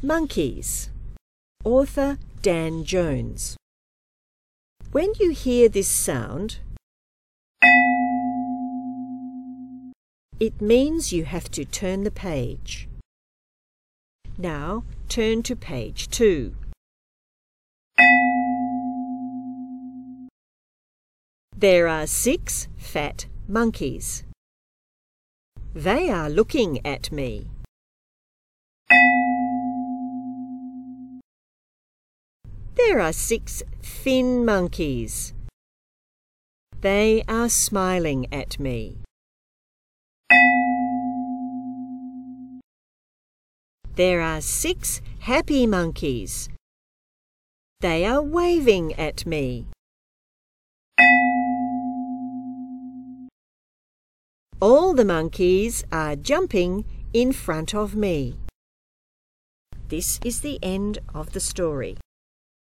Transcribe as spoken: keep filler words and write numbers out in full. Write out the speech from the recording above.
Monkeys. Author Dan Jones. When you hear this sound, it means you have to turn the page. Now turn to page two. There are six fat monkeys. They are looking at me. There are six thin monkeys. They are smiling at me. There are six happy monkeys. They are waving at me. All the monkeys are jumping in front of me. This is the end of the story.